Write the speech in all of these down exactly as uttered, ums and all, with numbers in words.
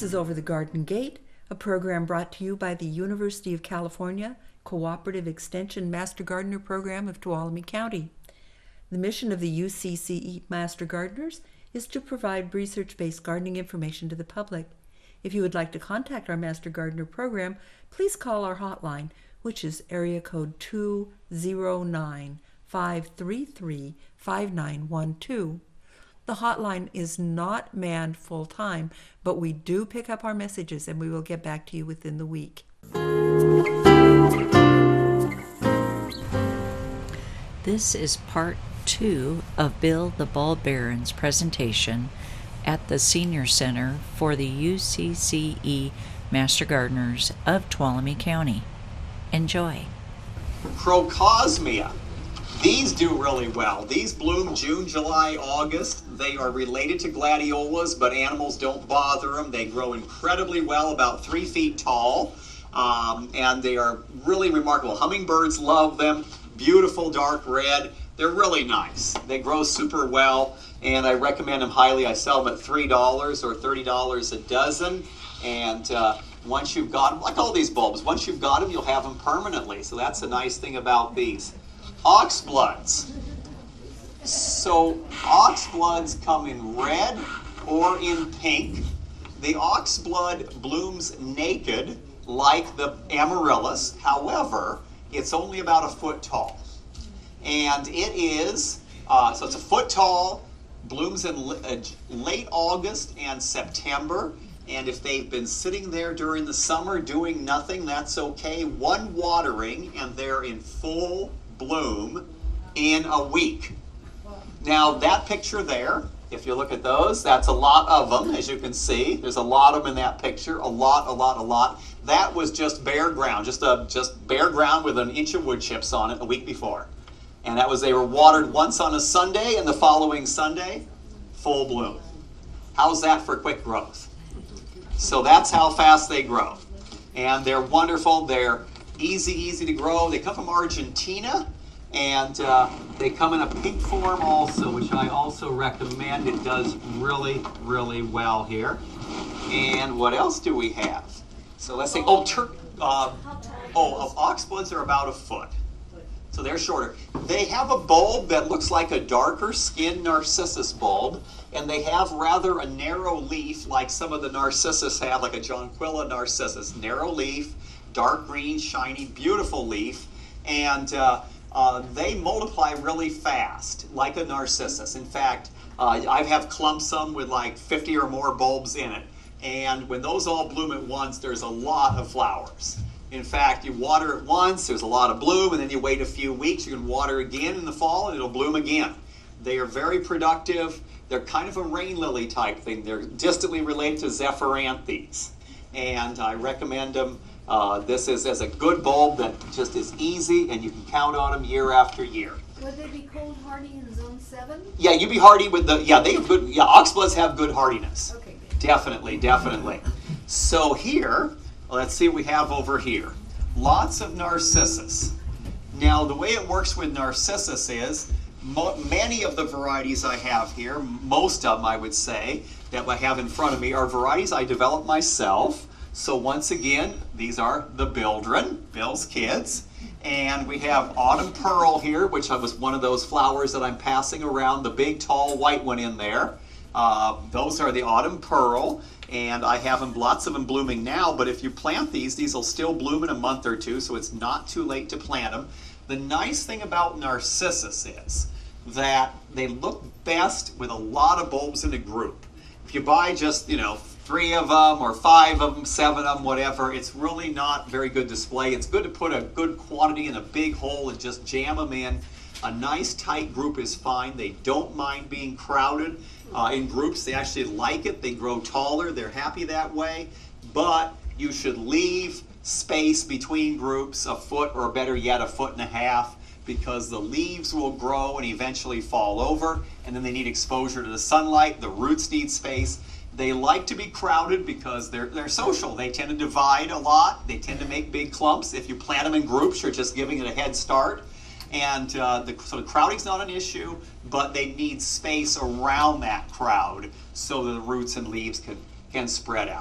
is Over the Garden Gate, a program brought to you by the University of California Cooperative Extension Master Gardener Program of Tuolumne County. The mission of the U C C E Master Gardeners is to provide research-based gardening information to the public. If you would like to contact our Master Gardener program, please call our hotline, which is area code two zero nine, five three three, five nine one two. The hotline is not manned full-time, but we do pick up our messages and we will get back to you within the week. This is part two of Bill the Bulb Baron's presentation at the Senior Center for the U C C E Master Gardeners of Tuolumne County. Enjoy. Crocosmia. These do really well. These bloom June, July, August. They are related to gladiolas, but animals don't bother them. They grow incredibly well, about three feet tall, um, and they are really remarkable. Hummingbirds love them. Beautiful dark red. They're really nice. They grow super well, and I recommend them highly. I sell them at three dollars or thirty dollars a dozen, and uh, once you've got them, like all these bulbs, once you've got them, you'll have them permanently. So that's a nice thing about these. Oxbloods. So oxbloods come in red or in pink. The oxblood blooms naked like the amaryllis. However, it's only about a foot tall. And it is, uh, so it's a foot tall, blooms in uh, late August and September. And if they've been sitting there during the summer doing nothing, that's okay. One watering and they're in full bloom in a week. Now that picture there, if you look at those, that's a lot of them, as you can see. There's a lot of them in that picture, a lot, a lot, a lot. That was just bare ground, just a just bare ground with an inch of wood chips on it a week before. And that was, they were watered once on a Sunday, and the following Sunday, full bloom. How's that for quick growth? So that's how fast they grow. And they're wonderful. They're easy, easy to grow. They come from Argentina, and uh, they come in a pink form also, which I also recommend. It does really, really well here. And what else do we have? So let's say, oh, tur uh, oh, oxbloods are about a foot. So they're shorter. They have a bulb that looks like a darker skinned narcissus bulb, and they have rather a narrow leaf like some of the narcissus have, like a Jonquilla narcissus. Narrow leaf, dark green, shiny, beautiful leaf, and uh, uh, they multiply really fast, like a narcissus. In fact, uh, I have clumps of them with like fifty or more bulbs in it, and when those all bloom at once, there's a lot of flowers. In fact, you water it once, there's a lot of bloom, and then you wait a few weeks, you can water again in the fall, and it'll bloom again. They are very productive. They're kind of a rain lily type thing. They're distantly related to Zephyranthes, and I recommend them. Uh, this is as a good bulb that just is easy, and you can count on them year after year. Would they be cold hardy in zone seven? Yeah, you'd be hardy with the, yeah, they have good, yeah, oxbloods have good hardiness. Okay, good. Definitely, definitely. So here, let's see what we have over here. Lots of narcissus. Now, the way it works with narcissus is, mo many of the varieties I have here, most of them I would say, that I have in front of me are varieties I developed myself. So once again, these are the Bildren, Bill's kids. And we have Autumn Pearl here, which was one of those flowers that I'm passing around, the big, tall, white one in there. Uh, those are the Autumn Pearl, and I have them, lots of them blooming now, but if you plant these, these will still bloom in a month or two, so it's not too late to plant them. The nice thing about narcissus is that they look best with a lot of bulbs in a group. If you buy just, you know, three of them or five of them, seven of them, whatever, it's really not very good display. It's good to put a good quantity in a big hole and just jam them in. A nice tight group is fine. They don't mind being crowded uh, in groups. They actually like it. They grow taller. They're happy that way. But you should leave space between groups, a foot or better yet, a foot and a half, because the leaves will grow and eventually fall over, and then they need exposure to the sunlight. The roots need space. They like to be crowded because they're, they're social. They tend to divide a lot. They tend to make big clumps. If you plant them in groups, you're just giving it a head start. And uh, the, so the crowding's not an issue, but they need space around that crowd so that the roots and leaves can, can spread out.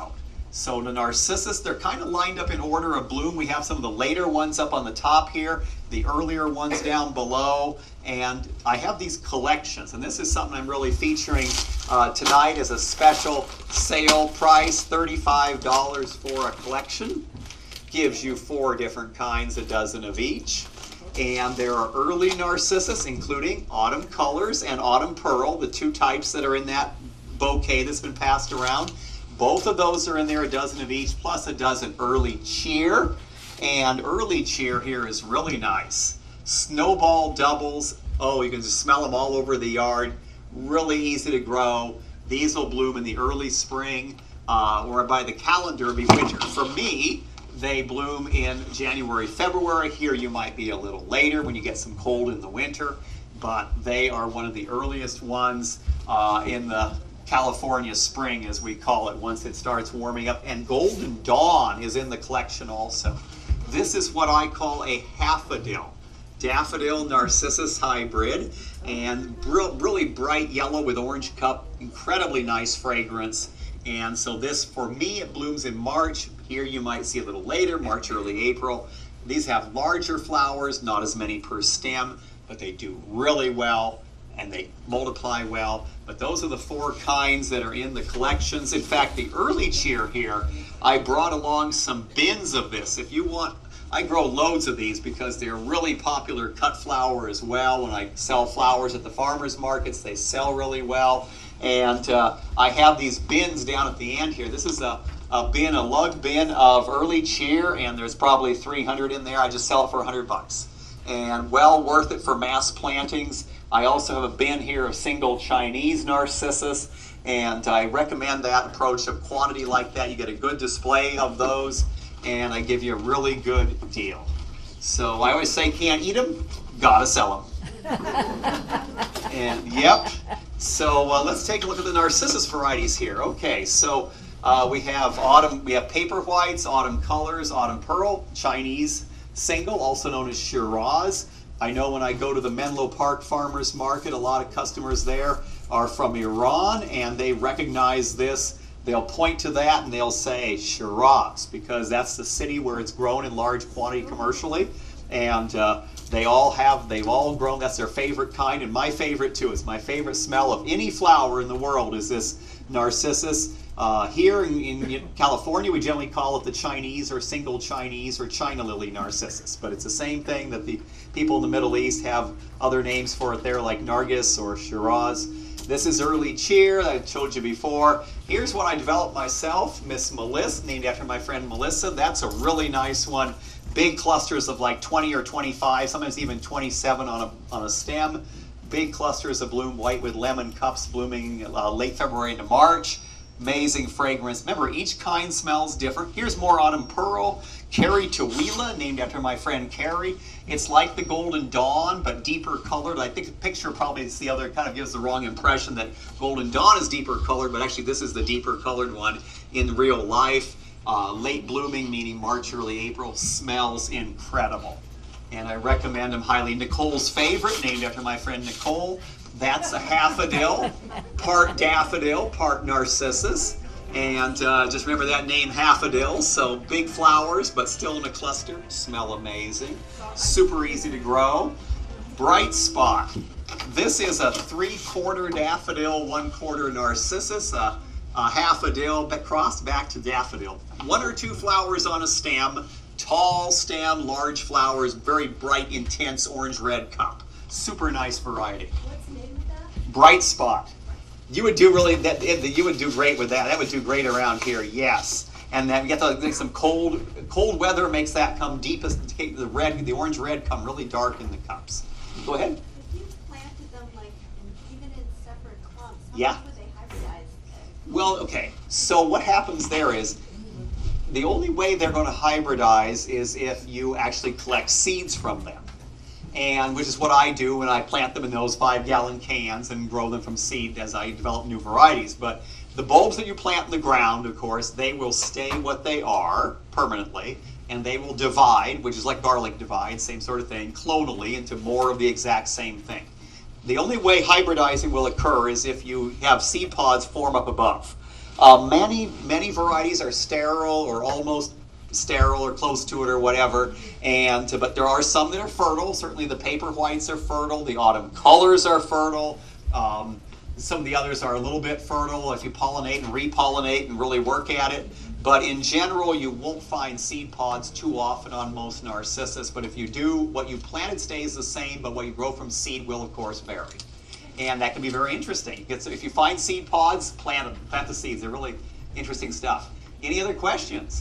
So the narcissus, they're kind of lined up in order of bloom. We have some of the later ones up on the top here, the earlier ones down below, and I have these collections, and this is something I'm really featuring uh, tonight as a special sale price, thirty-five dollars for a collection. Gives you four different kinds, a dozen of each. And there are early narcissus, including autumn colors and autumn pearl, the two types that are in that bouquet that's been passed around. Both of those are in there, a dozen of each, plus a dozen early cheer. And early cheer here is really nice. Snowball doubles. Oh, you can just smell them all over the yard. Really easy to grow. These will bloom in the early spring, uh, or by the calendar, be winter. For me, they bloom in January, February. Here you might be a little later when you get some cold in the winter, but they are one of the earliest ones uh, in the California spring, as we call it, once it starts warming up. And Golden Dawn is in the collection also. This is what I call a daffodil. Daffodil Narcissus hybrid, and really bright yellow with orange cup, incredibly nice fragrance. And so this, for me, it blooms in March. Here you might see a little later, March, early April. These have larger flowers, not as many per stem, but they do really well and they multiply well. But those are the four kinds that are in the collections. In fact, the early cheer here, I brought along some bins of this. If you want, I grow loads of these because they're really popular cut flower as well. When I sell flowers at the farmers markets, they sell really well. And uh, I have these bins down at the end here. This is a, a bin, a lug bin of early cheer, and there's probably three hundred in there. I just sell it for one hundred bucks. And well worth it for mass plantings. I also have a bin here of single Chinese narcissus, and I recommend that approach of quantity like that. You get a good display of those, and I give you a really good deal. So I always say, can't eat them, gotta sell them. And yep, so uh, let's take a look at the narcissus varieties here. Okay, so uh, we have autumn, we have paper whites, autumn colors, autumn pearl, Chinese single, also known as Shiraz. I know when I go to the Menlo Park Farmers Market, a lot of customers there are from Iran, and they recognize this. They'll point to that and they'll say Shiraz, because that's the city where it's grown in large quantity commercially. And uh, they all have, they've all grown, that's their favorite kind, and my favorite too. It's my favorite smell of any flower in the world is this narcissus. Uh, here in, in California, we generally call it the Chinese or single Chinese or China lily narcissus, but it's the same thing that the people in the Middle East have other names for it there, like Nargis or Shiraz. This is early cheer that I showed you before. Here's what I developed myself, Miss Melissa, named after my friend Melissa. That's a really nice one. Big clusters of like twenty or twenty-five, sometimes even twenty-seven on a, on a stem. Big clusters of bloom, white with lemon cups, blooming uh, late February into March. Amazing fragrance. Remember, each kind smells different. Here's more autumn pearl. Carrie Tawila, named after my friend Carrie. It's like the Golden Dawn, but deeper colored. I think the picture probably is the other, kind of gives the wrong impression that Golden Dawn is deeper colored, but actually this is the deeper colored one in real life. Uh, late blooming, meaning March, early April, smells incredible. And I recommend them highly. Nicole's favorite, named after my friend Nicole. That's a daffodil, part daffodil, part narcissus. And uh, just remember that name, daffodil. So big flowers, but still in a cluster. Smell amazing. Super easy to grow. Bright Spot. This is a three-quarter daffodil, one-quarter narcissus. Uh, a daffodil crossed back to daffodil. One or two flowers on a stem. Tall stem, large flowers, very bright, intense orange-red cup. Super nice variety. What's the name of that? Bright Spot. You would do really that. You would do great with that. That would do great around here. Yes. And then we get the, some cold, cold weather makes that come deepest. The red, the orange red, come really dark in the cups. Go ahead. If you planted them like in, even in separate clumps, how Yeah. much would they hybridize? Well, okay. So what happens there is, the only way they're going to hybridize is if you actually collect seeds from them. And which is what I do when I plant them in those five gallon cans and grow them from seed as I develop new varieties. But the bulbs that you plant in the ground, of course, they will stay what they are permanently, and they will divide, which is like garlic divide, same sort of thing, clonally into more of the exact same thing. The only way hybridizing will occur is if you have seed pods form up above. Uh, many, many varieties are sterile or almost sterile or close to it or whatever, and but there are some that are fertile. Certainly the paper whites are fertile, the autumn colors are fertile. Um, some of the others are a little bit fertile if you pollinate and repollinate and really work at it. But in general, you won't find seed pods too often on most narcissus. But if you do, what you planted stays the same, but what you grow from seed will, of course, vary. And that can be very interesting. It's, if you find seed pods, plant them. Plant the seeds. They're really interesting stuff. Any other questions?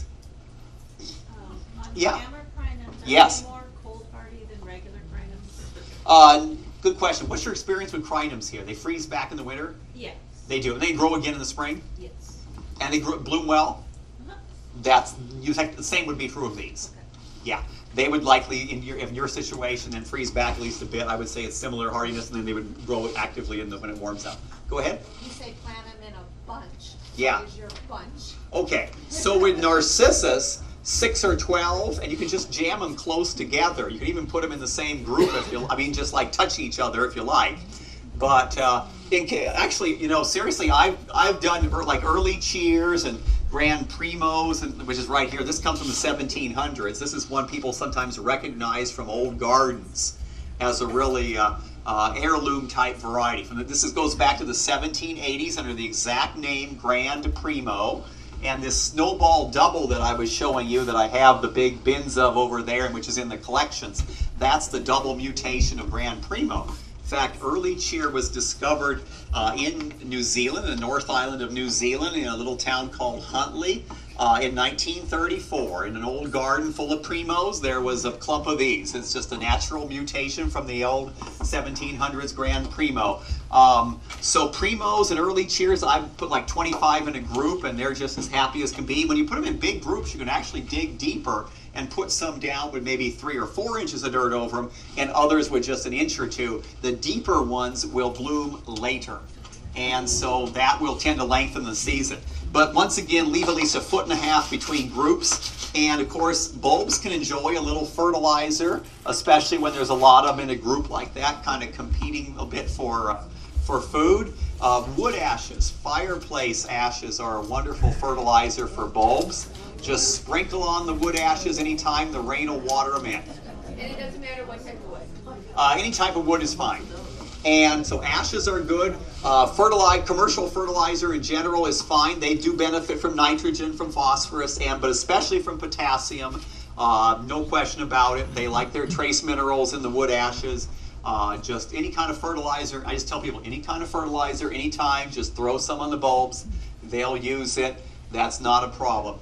Um, on Yeah. hammer crinums, are Yes. they more cold hardy than regular crinums? Uh, good question. What's your experience with crinums here? They freeze back in the winter? Yes. They do. And they grow again in the spring? Yes. And they grow, bloom well? Uh-huh. That's, you think the same would be true of these. Okay. Yeah. They would likely, in your, in your situation, and freeze back at least a bit. I would say it's similar hardiness, and then they would grow actively in the, when it warms up. Go ahead. You say plant them in a bunch. Yeah. What is your bunch? Okay, so with narcissus, six or twelve, and you can just jam them close together. You can even put them in the same group if you, I mean, just like touch each other if you like. But uh, in, ca- actually, you know, seriously, I've, I've done er, like early cheers and Grand Primos, and, which is right here. This comes from the seventeen hundreds. This is one people sometimes recognize from old gardens as a really uh, uh, heirloom type variety. From the, this is, goes back to the seventeen eighties under the exact name Grand Primo. And this snowball double that I was showing you that I have the big bins of over there, and which is in the collections, that's the double mutation of Grand Primo. In fact, early cheer was discovered uh, in New Zealand, the North Island of New Zealand, in a little town called Huntley uh, in nineteen thirty-four. In an old garden full of primos, there was a clump of these. It's just a natural mutation from the old seventeen hundreds Grand Primo. Um, so primos and early cheers, I put like twenty-five in a group, and they're just as happy as can be. When you put them in big groups, you can actually dig deeper and put some down with maybe three or four inches of dirt over them, and others with just an inch or two. The deeper ones will bloom later, and so that will tend to lengthen the season. But once again, leave at least a foot and a half between groups. And of course, bulbs can enjoy a little fertilizer, especially when there's a lot of them in a group like that, kind of competing a bit for uh, for food. Uh, wood ashes, fireplace ashes are a wonderful fertilizer for bulbs. Just sprinkle on the wood ashes anytime the rain will water them in. And it doesn't matter what type of wood. Uh, any type of wood is fine. And so ashes are good. Uh, fertilize, commercial fertilizer in general is fine. They do benefit from nitrogen, from phosphorus, and but especially from potassium. Uh, no question about it. They like their trace minerals in the wood ashes. Uh, just any kind of fertilizer. I just tell people any kind of fertilizer, anytime, just throw some on the bulbs. They'll use it. That's not a problem.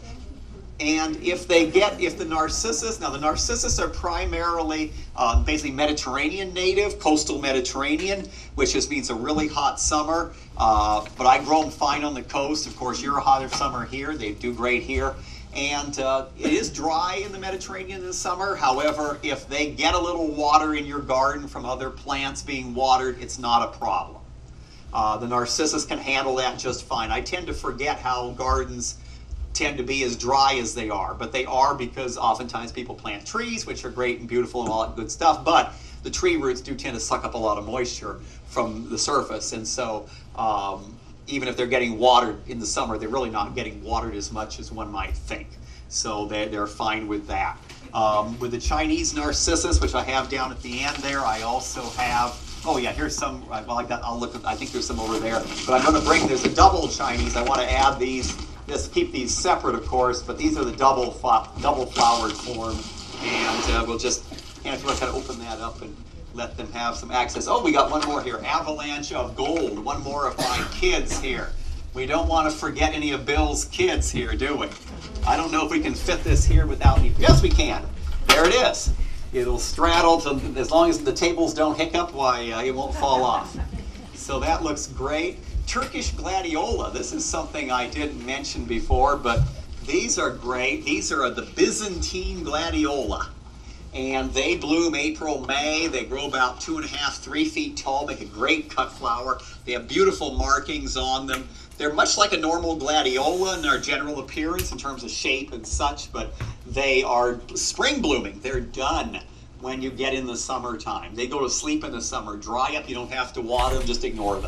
And if they get, if the narcissus, now the narcissus are primarily uh, basically Mediterranean native, coastal Mediterranean, which just means a really hot summer. Uh, but I grow them fine on the coast. Of course, you're a hotter summer here. They do great here. And uh, it is dry in the Mediterranean in the summer. However, if they get a little water in your garden from other plants being watered, it's not a problem. Uh, the narcissus can handle that just fine. I tend to forget how gardens tend to be as dry as they are, but they are because oftentimes people plant trees, which are great and beautiful and all that good stuff, but the tree roots do tend to suck up a lot of moisture from the surface, and so um, even if they're getting watered in the summer, they're really not getting watered as much as one might think. So they're, they're fine with that. Um, with the Chinese narcissus, which I have down at the end there, I also have, oh yeah, here's some, well I got, I'll look at, I think there's some over there, but I'm going to bring, there's a double Chinese, I want to add these. Just keep these separate, of course, but these are the double double flowered form, and uh, we'll just, and if you want to kind of open that up and let them have some access. Oh, we got one more here, Avalanche of Gold, one more of my kids here. We don't want to forget any of Bill's kids here, do we? I don't know if we can fit this here without any, yes we can. There it is. It'll straddle, to, as long as the tables don't hiccup, why uh, it won't fall off. So that looks great. Turkish gladiola, this is something I didn't mention before, but these are great. These are the Byzantine gladiola, and they bloom April, May. They grow about two and a half, three feet tall, make a great cut flower. They have beautiful markings on them. They're much like a normal gladiola in their general appearance in terms of shape and such, but they are spring blooming. They're done when you get in the summertime. They go to sleep in the summer, dry up, you don't have to water them, just ignore them.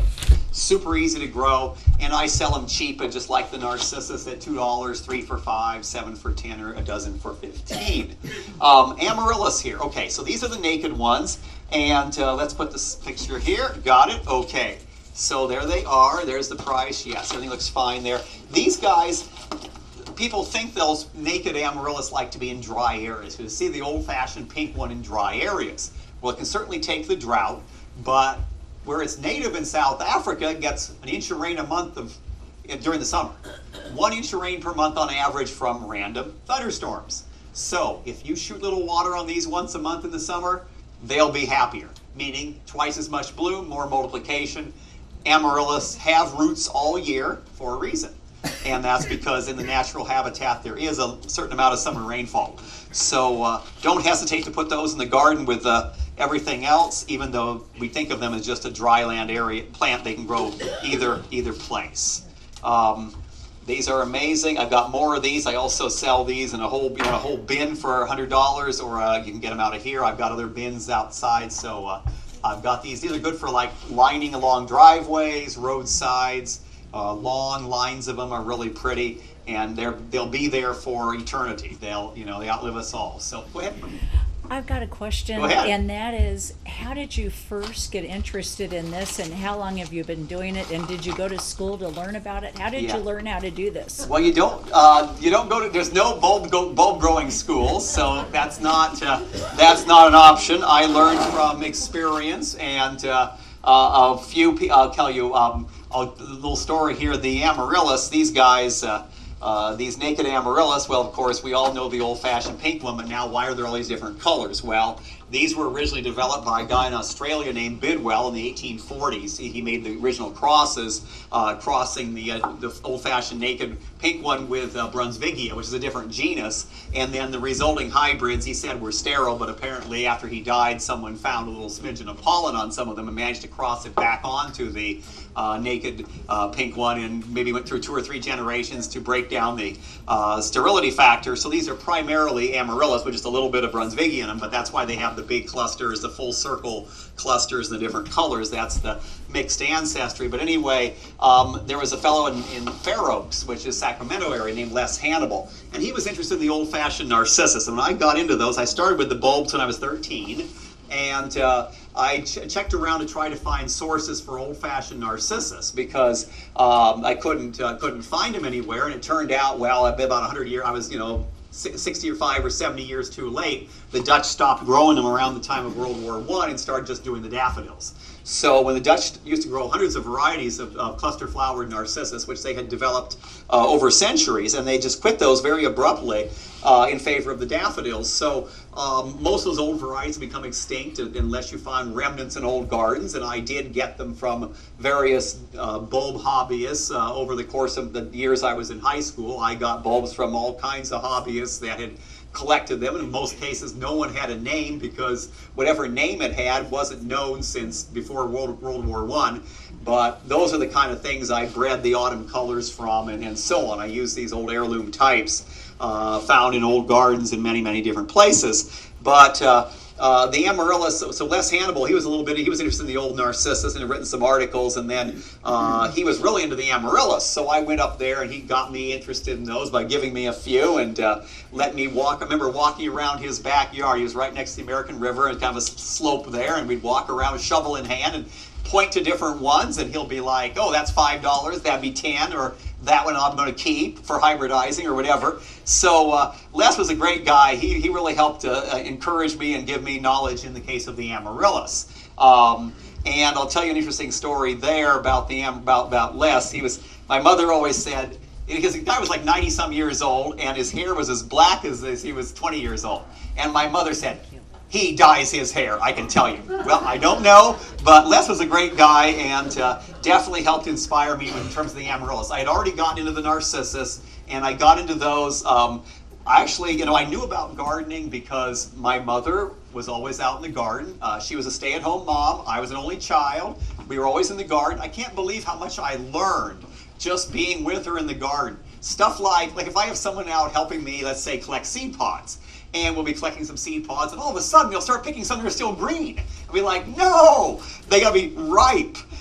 super easy to grow, and I sell them cheap, and just like the narcissus at two dollars, three for five, seven for ten, or a dozen for fifteen. Um, amaryllis here. Okay, so these are the naked ones, and uh, let's put this picture here. Got it? Okay. So there they are. There's the price. Yes, everything looks fine there. These guys, people think those naked amaryllis like to be in dry areas. You see the old-fashioned pink one in dry areas. Well, it can certainly take the drought, but where it's native in South Africa, it gets an inch of rain a month of, during the summer. One inch of rain per month on average from random thunderstorms. So if you shoot little water on these once a month in the summer, they'll be happier, meaning twice as much bloom, more multiplication. Amaryllis have roots all year for a reason. And that's because in the natural habitat there is a certain amount of summer rainfall. So uh, don't hesitate to put those in the garden with uh, everything else, even though we think of them as just a dry land area plant. They can grow either either place. Um, these are amazing. I've got more of these. I also sell these in a whole you know a whole bin for one hundred dollars, or uh, you can get them out of here. I've got other bins outside, so uh, I've got these. These are good for like lining along driveways, roadsides. Uh, long lines of them are really pretty, and they're they'll be there for eternity. They'll you know they outlive us all. So go ahead. I've got a question, Go ahead. and that is, how did you first get interested in this, and how long have you been doing it, and did you go to school to learn about it? How did Yeah. you learn how to do this? Well, you don't uh, you don't go to there's no bulb go, bulb growing school, so that's not uh, that's not an option. I learned from experience, and uh, uh, a few. Pe- I'll tell you. Um, A little story here, the amaryllis, these guys, uh, uh, these naked amaryllis, well, of course, we all know the old-fashioned pink one, but now why are there all these different colors? Well, these were originally developed by a guy in Australia named Bidwell in the eighteen forties. He, he made the original crosses, uh, crossing the, uh, the old-fashioned naked pink one with uh, Brunsvigia, which is a different genus, and then the resulting hybrids, he said, were sterile, but apparently after he died, someone found a little smidgen of pollen on some of them and managed to cross it back onto the uh, naked uh, pink one, and maybe went through two or three generations to break down the uh, sterility factor. So these are primarily amaryllis with just a little bit of Brunsvigia in them, but that's why they have the big clusters, the full circle clusters, and the different colors. That's the mixed ancestry. But anyway, um, there was a fellow in, in Fair Oaks, which is Sacramento area, named Les Hannibal, and he was interested in the old-fashioned narcissus. And when I got into those, I started with the bulbs when I was thirteen, and uh, I ch- checked around to try to find sources for old-fashioned narcissus, because um, I couldn't uh, couldn't find them anywhere. And it turned out, well, about one hundred years, I was, you know, sixty or five or seventy years too late. The Dutch stopped growing them around the time of World War One and started just doing the daffodils. So when the Dutch used to grow hundreds of varieties of, of cluster-flowered narcissus, which they had developed uh, over centuries, and they just quit those very abruptly uh, in favor of the daffodils. So um, most of those old varieties have become extinct unless you find remnants in old gardens, and I did get them from various uh, bulb hobbyists uh, over the course of the years I was in high school. I got bulbs from all kinds of hobbyists that had collected them, and in most cases no one had a name, because whatever name it had wasn't known since before World, World War One. But those are the kind of things I bred the autumn colors from, and, and so on. I use these old heirloom types uh, found in old gardens in many, many different places. But uh, uh, the amaryllis, so, so Les Hannibal, he was a little bit, he was interested in the old narcissus and had written some articles, and then uh, he was really into the amaryllis. So I went up there and he got me interested in those by giving me a few and uh, let me walk. I remember walking around his backyard. He was right next to the American River and kind of a slope there, and we'd walk around with shovel in hand and point to different ones, and he'll be like, oh, that's five dollars, that'd be ten, or that one I'm going to keep for hybridizing or whatever. So uh, Les was a great guy. He, he really helped uh, encourage me and give me knowledge in the case of the amaryllis. Um, and I'll tell you an interesting story there about the about, about Les. He was, my mother always said, because the guy was like ninety some years old, and his hair was as black as, as he was twenty years old. And my mother said, he dyes his hair, I can tell you. Well, I don't know, but Les was a great guy, and uh, definitely helped inspire me in terms of the amaryllis. I had already gotten into the narcissus, and I got into those. Um, actually, you know, I knew about gardening because my mother was always out in the garden. Uh, she was a stay-at-home mom. I was an only child. We were always in the garden. I can't believe how much I learned just being with her in the garden. Stuff like, like if I have someone out helping me, let's say, collect seed pods, and we'll be collecting some seed pods, and all of a sudden they'll start picking some that are still green. I'll be like, no, they gotta be ripe.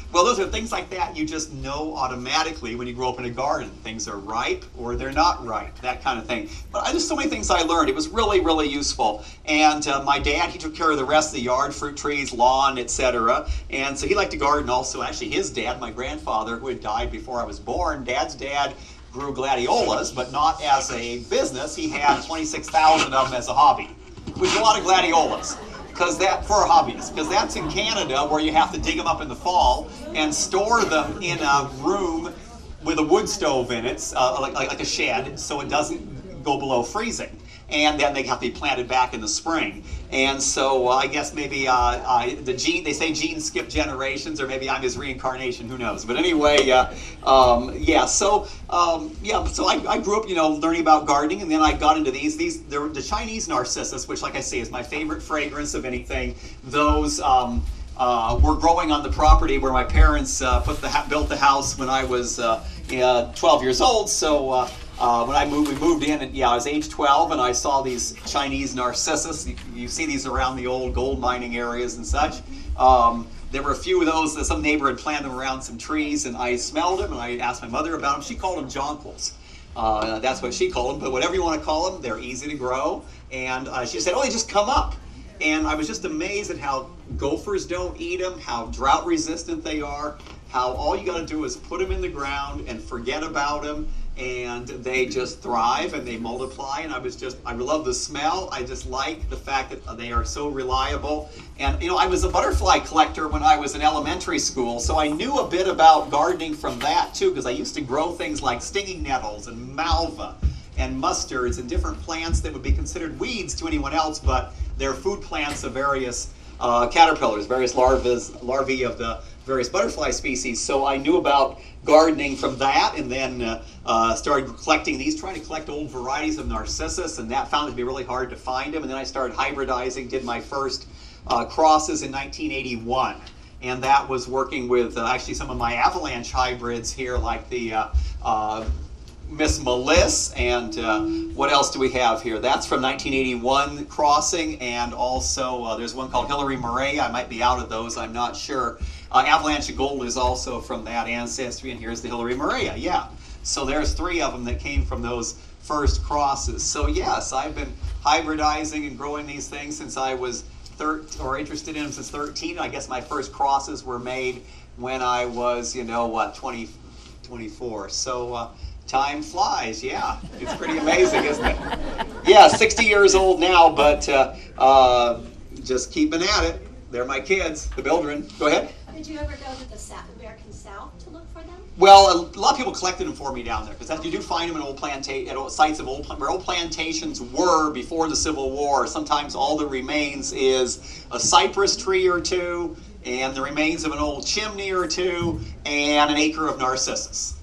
Well, those are things like that you just know automatically when you grow up in a garden. Things are ripe or they're not ripe, that kind of thing. But I just so many things I learned. It was really, really useful. And uh, my dad, he took care of the rest of the yard, fruit trees, lawn, et cetera. And so he liked to garden also. Actually, his dad, my grandfather, who had died before I was born, Dad's dad grew gladiolas, but not as a business. He had twenty-six thousand of them as a hobby, which is a lot of gladiolas. Because that for hobbies, because that's in Canada where you have to dig them up in the fall and store them in a room with a wood stove in it, uh, like, like, like a shed, so it doesn't go below freezing. And then they have to be planted back in the spring. And so uh, I guess maybe uh, uh, the gene, they say genes skip generations, or maybe I'm his reincarnation, who knows. But anyway, uh, um, yeah, so um, yeah, so I, I grew up, you know, learning about gardening, and then I got into these. These they're the Chinese narcissus, which, like I say, is my favorite fragrance of anything. Those um, uh, were growing on the property where my parents uh, put the built the house when I was uh, uh, twelve years old. So. Uh, Uh, when I moved, we moved in, and yeah, I was age twelve, and I saw these Chinese narcissus. You, you see these around the old gold mining areas and such. Um, there were a few of those that some neighbor had planted them around some trees, and I smelled them, and I asked my mother about them. She called them jonquils. Uh, that's what she called them, but whatever you want to call them, they're easy to grow. And uh, she said, oh, they just come up. And I was just amazed at how gophers don't eat them, how drought resistant they are, how all you got to do is put them in the ground and forget about them, and they just thrive and they multiply. And I was just, I love the smell. I just like the fact that they are so reliable. And, you know, I was a butterfly collector when I was in elementary school, so I knew a bit about gardening from that, too, because I used to grow things like stinging nettles and malva and mustards and different plants that would be considered weeds to anyone else, but they're food plants of various uh, caterpillars, various larvae, larvae of the various butterfly species. So I knew about gardening from that, and then uh, uh, started collecting these, trying to collect old varieties of narcissus, and that found it to be really hard to find them. And then I started hybridizing, did my first uh, crosses in nineteen eighty-one. And that was working with uh, actually some of my avalanche hybrids here, like the uh, uh, Miss Meliss, and uh, what else do we have here? That's from nineteen eighty-one crossing, and also uh, there's one called Hillary Murray. I might be out of those, I'm not sure. Uh, Avalanche Gold is also from that ancestry, and here's the Hillary Murray, yeah. So there's three of them that came from those first crosses. So yes, I've been hybridizing and growing these things since I was thirteen, or interested in them since thirteen. I guess my first crosses were made when I was, you know, what, twenty, twenty-four. So uh, time flies, yeah. It's pretty amazing, isn't it? Yeah, sixty years old now, but uh, uh, just keeping at it. They're my kids, the Bildren. Go ahead. Did you ever go to the South, American South to look for them? Well, a lot of people collected them for me down there, because you do find them in old planta- at old sites of old, where old plantations were before the Civil War. Sometimes all that remains is a cypress tree or two, and the remains of an old chimney or two, and an acre of narcissus.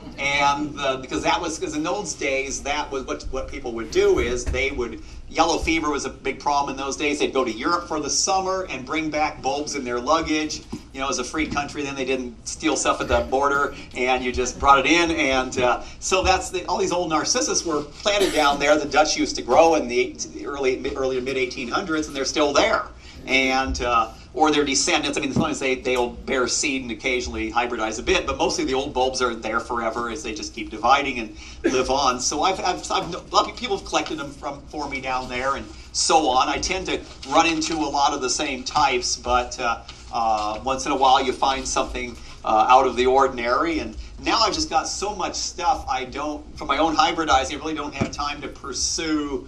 And uh, because that was, because in those days, that was what what people would do is they would, yellow fever was a big problem in those days. They'd go to Europe for the summer and bring back bulbs in their luggage. You know, as a free country, then they didn't steal stuff at the border, and you just brought it in. And uh, so that's the, all these old narcissus were planted down there. The Dutch used to grow in the, the early, early to mid eighteen hundreds, and they're still there. And uh, or their descendants. I mean, the thing is they they'll bear seed and occasionally hybridize a bit, but mostly the old bulbs are there forever as they just keep dividing and live on. So I've, I've, I've a lot of people have collected them from for me down there, and so on. I tend to run into a lot of the same types, but uh, uh, once in a while you find something uh, out of the ordinary. And now I've just got so much stuff I don't, for my own hybridizing, I really don't have time to pursue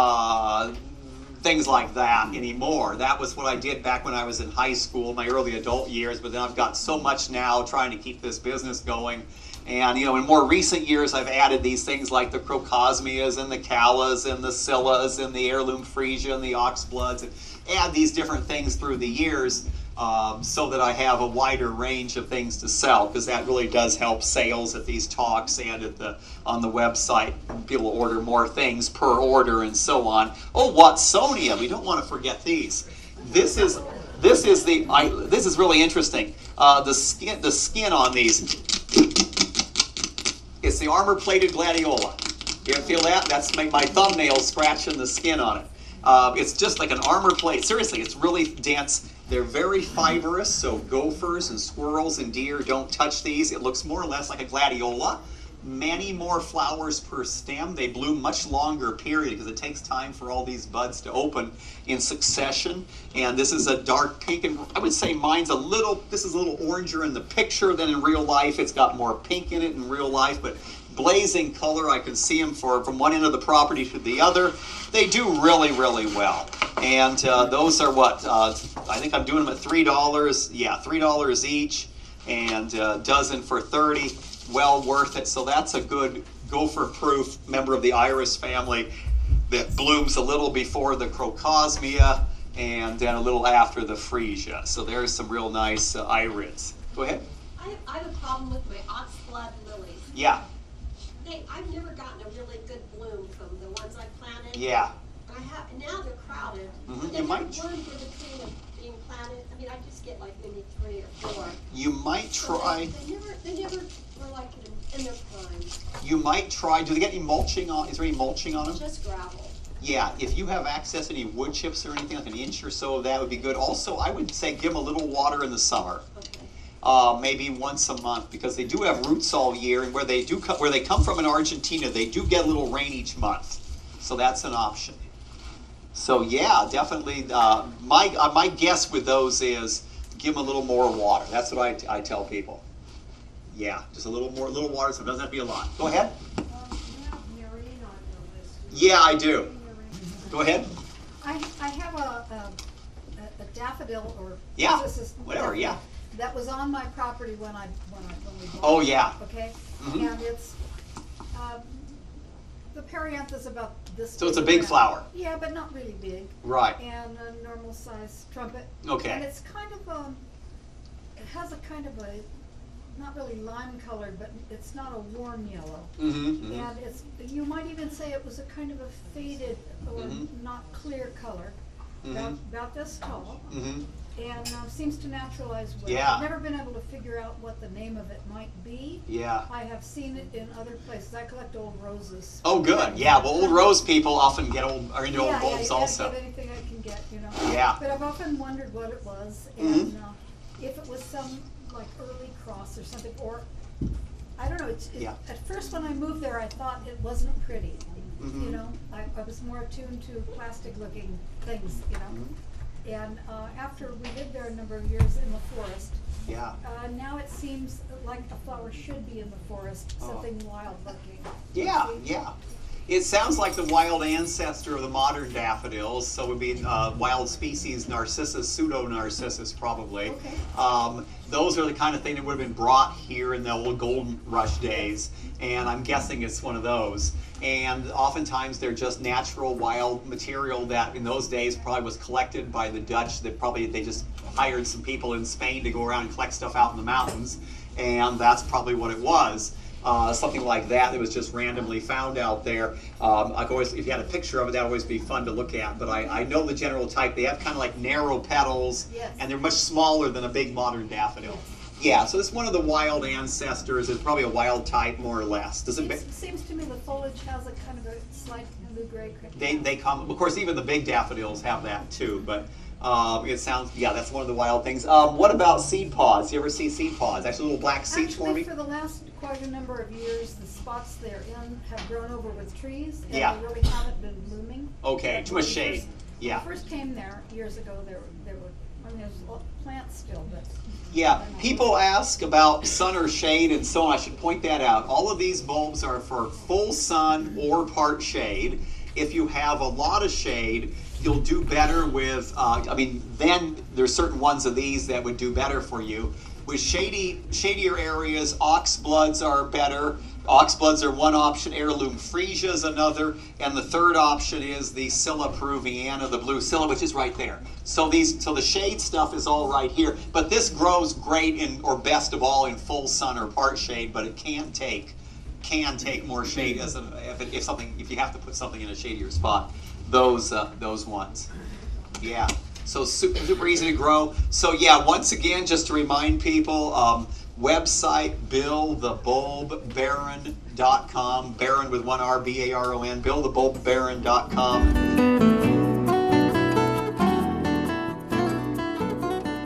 uh, things like that anymore. That was what I did back when I was in high school, my early adult years, but then I've got so much now trying to keep this business going. And, you know, in more recent years, I've added these things like the crocosmias and the callas and the scillas and the heirloom freesia and the oxbloods, and add these different things through the years um, so that I have a wider range of things to sell, because that really does help sales at these talks and at the on the website. People order more things per order and so on. Oh, Watsonia, we don't want to forget these. This is this is the I, this is really interesting. Uh, the skin the skin on these. It's the armor-plated gladiola. You ever feel that? That's my, my thumbnail scratching the skin on it. Uh, it's just like an armor plate. Seriously, it's really dense. They're very fibrous, so gophers and squirrels and deer don't touch these. It looks more or less like a gladiola. Many more flowers per stem. They bloom much longer period because it takes time for all these buds to open in succession. And this is a dark pink, and I would say mine's a little, this is a little oranger in the picture than in real life. It's got more pink in it in real life, but blazing color. I can see them for, from one end of the property to the other. They do really, really well. And uh, those are what, uh, I think I'm doing them at three dollars. Yeah, three dollars each, and a dozen for thirty dollars. Well worth it. So that's a good gopher-proof member of the iris family that blooms a little before the crocosmia and then a little after the freesia. So there's some real nice uh, irids. Go ahead. I have, I have a problem with my oxblood lilies. Yeah. They, I've never gotten a really good bloom from the ones I planted. Yeah. I have, and now they're crowded. Mhm, But they you never might- bloomed in between of being planted. I mean, I just get like maybe three or four. You might So try. They, they never, they never were like in, in their prime. You might try. Do they get any mulching on? Is there any mulching on them? Just gravel. Yeah, if you have access to any wood chips or anything, like an inch or so of that would be good. Also, I would say give them a little water in the summer, Okay. uh, maybe once a month, because they do have roots all year, and where they do co- where they come from in Argentina, they do get a little rain each month, so that's an option. So yeah, definitely. Uh, my uh, my guess with those is give them a little more water. That's what I, I tell people. Yeah, just a little more, little water, so it doesn't have to be a lot. Go ahead. Um, you have Nerine on your list. Yeah, I do. Go ahead. I, I have a, a, a daffodil or. Yeah, this is- whatever, yeah. That was on my property when I, when I, when we bought it. Oh, yeah. Okay? Mhm. And it's, um, the perianthus about this. So it's a big big around. flower. Yeah, but not really big. Right. And a normal size trumpet. Okay. And it's kind of, um, it has a kind of a, not really lime colored, but it's not a warm yellow. Mm-hmm. And it's, you might even say it was a kind of a faded or Mhm. not clear color, about, Mhm. about this tall, Mm-hmm. and um, seems to naturalize well. Yeah. I've never been able to figure out what the name of it might be. Yeah. I have seen it in other places. I collect old roses. Oh, good. Yeah. Well, old rose people often get old, are into Yeah, old yeah, bulbs you gotta also. get anything I can get, you know. Yeah. But I've often wondered what it was, Mhm. and uh, if it was some like early cross or something, or I don't know. It's, it, Yeah. At first, when I moved there, I thought it wasn't pretty. Mhm. You know, I, I was more attuned to plastic-looking things. You know, Mm-hmm. and uh, after we lived there a number of years in the forest, Yeah. uh, now it seems like a flower should be in the forest, Oh. something wild-looking. Yeah. See? Yeah. It sounds like the wild ancestor of the modern daffodils, so it would be uh, wild species Narcissus, pseudo-Narcissus probably. Okay. Um, those are the kind of thing that would have been brought here in the old Golden Rush days, and I'm guessing it's one of those. And oftentimes they're just natural wild material that in those days probably was collected by the Dutch. That probably they just hired some people in Spain to go around and collect stuff out in the mountains, and that's probably what it was. Uh, something like that that was just randomly found out there. Um, I could always, if you had a picture of it, that would always be fun to look at. But I, I know the general type. They have kind of like narrow petals, Yes. and they're much smaller than a big modern daffodil. Yeah, so it's one of the wild ancestors. It's probably a wild type, more or less. Does it? It seems to me the foliage has a kind of a slight blue-gray. They they come. Of course, even the big daffodils have that too. But um, it sounds. Yeah, that's one of the wild things. Um, what about seed pods? You ever see seed pods? Actually, little black seeds for me. Actually, for the last quite a number of years, the spots they're in have grown over with trees, and Yeah. they really haven't been blooming. Okay, But too much when we shade. first- Yeah. When I first came there years ago, there were, there were, I mean, there's lo- plants still, but. Yeah, people ask about sun or shade and so on. I should point that out. All of these bulbs are for full sun or part shade. If you have a lot of shade, you'll do better with, uh, I mean, then there's certain ones of these that would do better for you. With shady, shadier areas, oxbloods are better. Oxbloods are one option, heirloom freesia is another, and the third option is the Scilla peruviana, the blue Scilla, which is right there. So these, so the shade stuff is all right here, but this grows great in, or best of all, in full sun or part shade, but it can take, can take more shade as a, if, it, if something, if you have to put something in a shadier spot. Those, uh, those ones, yeah. So super, super easy to grow. So yeah, once again, just to remind people, um, website bill the bulb baron dot com, Baron with one R, B A R O N, bill the bulb baron dot com.